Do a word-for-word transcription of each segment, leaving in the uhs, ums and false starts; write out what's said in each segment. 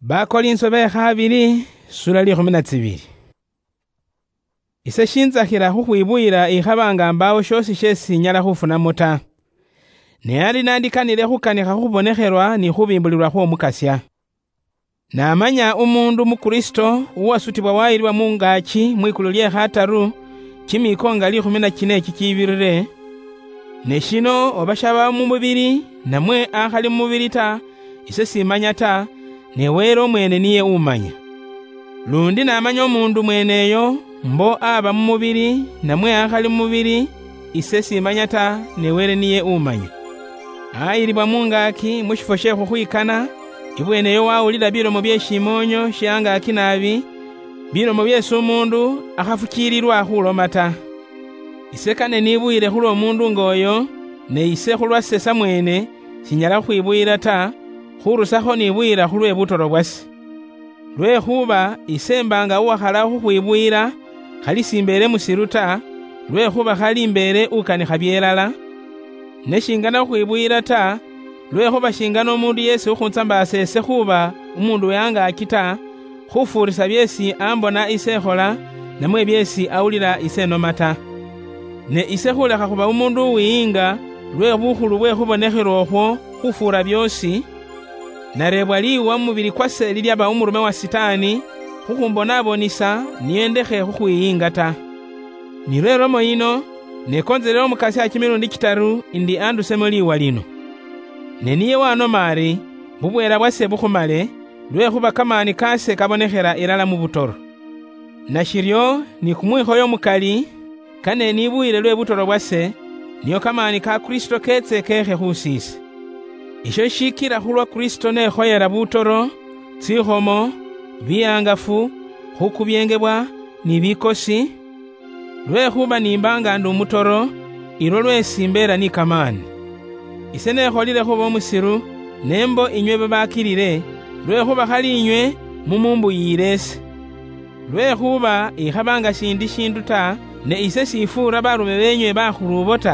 Bakolinso be khabili sura likhumi na tsibili. Ise shinzakhila khukhwibuyila ikhabanga mbawo shosi shesi nyala khufunamo ta. Ne ali nandikanile khukanikha khubonekhelwa ni khubimbulirwa khw'omukasya. Namanya umundu mu Kristo uwasutibwa wayilwa mungachi mwikulu lye khataru chimikonga likhumi na chine chichibirire. Ne shino obashaba mu mubiri namwe akhali mu mubiri ta ise simanya ta ne wero mwene niye umanya. Lundi namanya omundu mweneyo mbo aba mu mubiri namwe akhali mu mubiri ise simanya ta ne were niye umanya. Ayilibwa mungaki mushifo she khukhwikana ibweneyo wawulila bilomo bye shimonyo shangaki nabi bilomo byesi umundu akhafukirilwa khuloma ta. Ise kane nibuyile khulo mundu ngoyo ne ise khulwase samwene sinyala khwibuyila ta khurusakho nibuyila khulwe butoro bwase. Lwekhuba ise mbanga uwakhala khukhwibuyila khali simbele musiru ta lwekhuba khali imbele ukanikha byelala. Ne shingana khwibuyila ta lwekhuba shingana omundu yesi ukhunsambasa ese khuba umundu weyangaki ta khufurisa byesi ambona ise khola namwe byesi awulila ise noma ta. Ne ise khulekha khuba umundu uwiyinga lwe bukhulu bwe khubonekhelwa okhwo khufura byosi narebwa liwa mubili kwase lilyaba umurume wa sitani khukhumbonabonisa niyo ndekhe khukhwiyinga ta. Ni lwelo moyino nekonzelera omukasi akimirundi kitaru indi andusemo liwa lino. Ne niye wanomari bubwela bwase bukhumale lwekhuba kamani kase kabonekhela ilala mu butoro. Nashiryo ni kumwikhoyo mukali kane nibuyile lwe butoro bwase niyo kamani ka Kristo ketse kekhe khusisi. Isho shikira khulwa Kristo nekhoyela butoro tsikhomo biyangafu khukubyengebwa ni bikosi lwekhuba nimbanga ndi umutoro ilo lwesimbera ni kamani. Ise nekholile khuba omusiru nembo inywe babakilile lwekhuba khali inywe mumumbuyilese. Lwekhuba ikhabanga sindi shindu ta ne ise sifura barume benywe bakhulubo ta.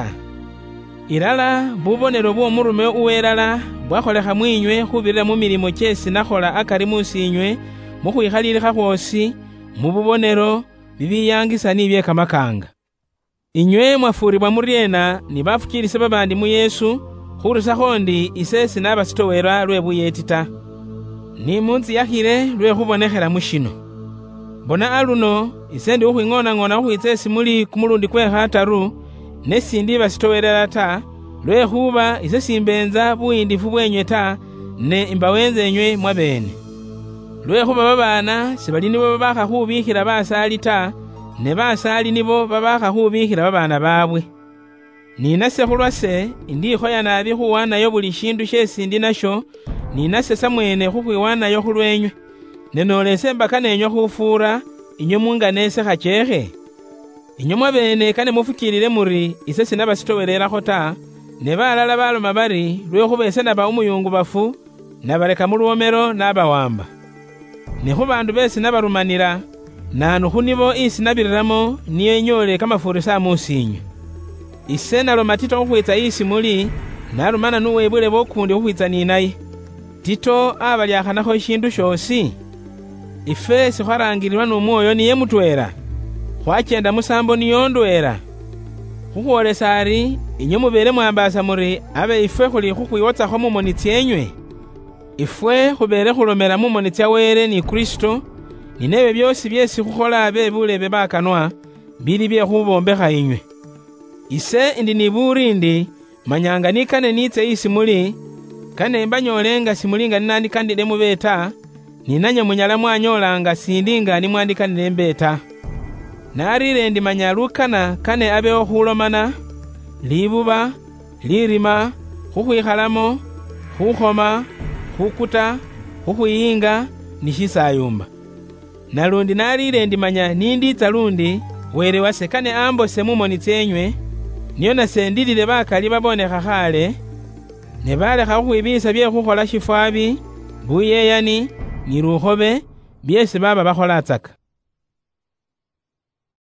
Ilala bubonelo bw'omurume uwelala bwakholekha mwinywe khubirira mu milimo kyesi nakhola akari musinywe mukhwikhalilekha khwosi mu bubonelo bibiyangisa ni bye kamakanga. Inywe mwafuribwa muryena ni bafukilise babandi mu Yesu khurusakho ndi ise sinabasitowelwa lwe buyeti ta. Ni munsi yakhile lwe khubonekhela mushino. Bona aluno ise ndi ukhwing'ona-ng'ona khukhwitsa esi muli kumulundi kwe khataru nesindi basitowelela ta lwekhuba ise simbenza buyindifu bwenywe ta ne imbawenze enywe mwabene. Lwekhuba babana sibali nibo babakha khubikhila basali ta ne basali nibo babakha khubikhila babana babwe. Ninase khulwase indikhoya nabi khuwanayo buli shindu shesi ndi nasho ninase samwene khukhwiwanayo khulwenywe nenolese mbaka nenywe khufura inywe munganese khachekhe. Inywe mwabene kane mufukilile muri ise sinabasitowelelakho ta ne balala baloma bari lwekhuba ise naba umuyungu bafu nabaleka mu lwomero nabawamba. Ne khubandu besi nabarumanira nanu khunibo isi nabiriramo niyo inyole kamafurisa musinywe. Ise naloma Tito khukhwitsa isi muli narumana nuwebule bokundi khukhwitsa ninaye. Tito abalyakhanakho shindu shosi. Ife sikhwarangilirwa n'umwoyo niye mutwela khwachenda musambo niyo ndwela. Khukhwolesa ari inywe mubele mwambasa muri abe ifwe khuli khukhwiwotsakho mumoni tsyenywe. Ifwe khubele khulomela mumoni tsya wele ni Kristo ni nebe byosi byesi khukhola abe bulebe bakanwa bili bye khubombekha inywe. Ise indi niburi ndi manyanga nikane nitse isi muli kane mbanyolenga simulinga ninandikandile mubeta ninanye munyala mwanyolanga sindinga ni mwandikanile mbeta. Narile ndi manyalukana kane abeho khulomana libuba lirima khukhwikhalamo khukhoma khukuta khukhwiyinga ni shisayumba. Nalundi nalile ndi manya ninditsa lundi wele wase kane ambose mumoni tsenywe niyo nasendilile bakali babonekha khale ne balekha khukhwibisa bye khukhola shifwabi buyeyani ni lukhobe byesi baba bakhola tsaka.